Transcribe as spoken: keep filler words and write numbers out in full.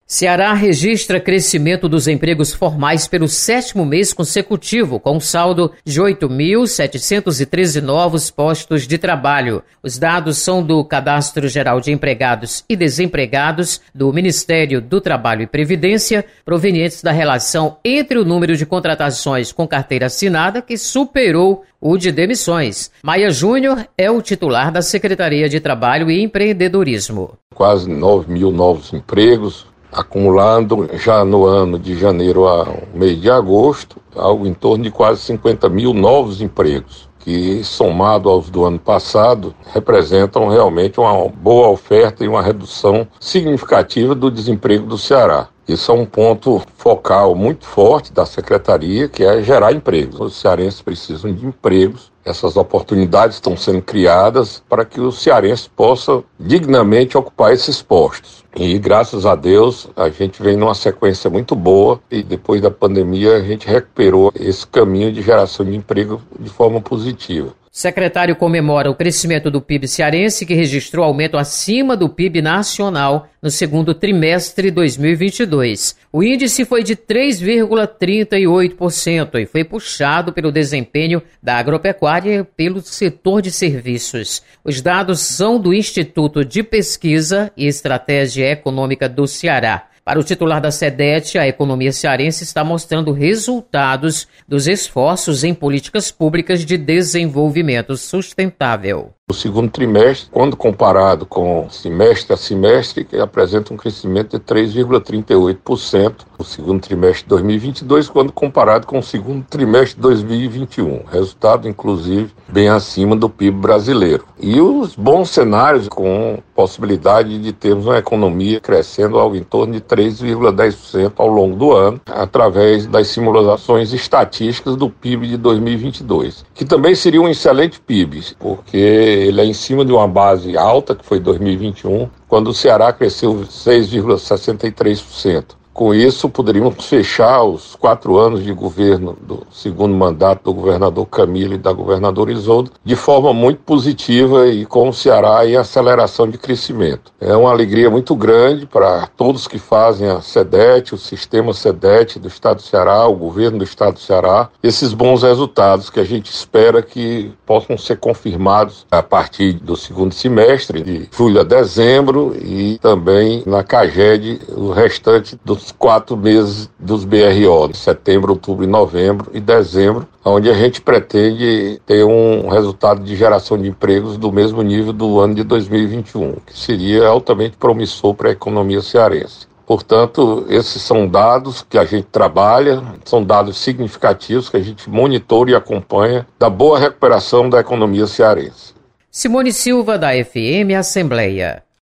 Ceará registra crescimento dos empregos formais pelo sétimo mês consecutivo, com um saldo de oito mil setecentos e treze novos postos de trabalho. Os dados são do Cadastro Geral de Empregados e Desempregados do Ministério do Trabalho e Previdência, provenientes da relação entre o número de contratações com carteira assinada, que superou o de demissões. Maia Júnior é o titular da Secretaria de Trabalho e Empreendedorismo. Quase nove mil novos empregos, acumulando já no ano de janeiro ao mês de agosto, algo em torno de quase cinquenta mil novos empregos, que, somado aos do ano passado, representam realmente uma boa oferta e uma redução significativa do desemprego do Ceará. Isso é um ponto focal muito forte da Secretaria, que é gerar empregos. Os cearenses precisam de empregos. Essas oportunidades estão sendo criadas para que os cearenses possam dignamente ocupar esses postos. E, graças a Deus, a gente vem numa sequência muito boa e, depois da pandemia, a gente recuperou esse caminho de geração de emprego de forma positiva. O secretário comemora o crescimento do P I B cearense, que registrou aumento acima do P I B nacional no segundo trimestre de dois mil e vinte e dois. O índice foi de três vírgula trinta e oito por cento e foi puxado pelo desempenho da agropecuária e pelo setor de serviços. Os dados são do Instituto de Pesquisa e Estratégia Econômica do Ceará. Para o titular da SEDET, a economia cearense está mostrando resultados dos esforços em políticas públicas de desenvolvimento sustentável. O segundo trimestre, quando comparado com semestre a semestre, apresenta um crescimento de três vírgula trinta e oito por cento no segundo trimestre de dois mil e vinte e dois, quando comparado com o segundo trimestre de dois mil e vinte e um. Resultado, inclusive, bem acima do P I B brasileiro. E os bons cenários, com possibilidade de termos uma economia crescendo algo em torno de três vírgula dez por cento ao longo do ano, através das simulações estatísticas do P I B de dois mil e vinte e dois, que também seria um excelente P I B, porque ele é em cima de uma base alta, que foi dois mil e vinte e um, quando o Ceará cresceu seis vírgula sessenta e três por cento. Com isso, poderíamos fechar os quatro anos de governo do segundo mandato do governador Camilo e da governadora Isolda de forma muito positiva e com o Ceará em aceleração de crescimento. É uma alegria muito grande para todos que fazem a SEDET, o sistema SEDET do Estado do Ceará, o governo do Estado do Ceará, esses bons resultados que a gente espera que possam ser confirmados a partir do segundo semestre, de julho a dezembro, e também na CAGED, o restante dos quatro meses dos B R O, setembro, outubro, novembro e dezembro, onde a gente pretende ter um resultado de geração de empregos do mesmo nível do ano de dois mil e vinte e um, que seria altamente promissor para a economia cearense. Portanto, esses são dados que a gente trabalha, são dados significativos que a gente monitora e acompanha da boa recuperação da economia cearense. Simone Silva, da F M Assembleia.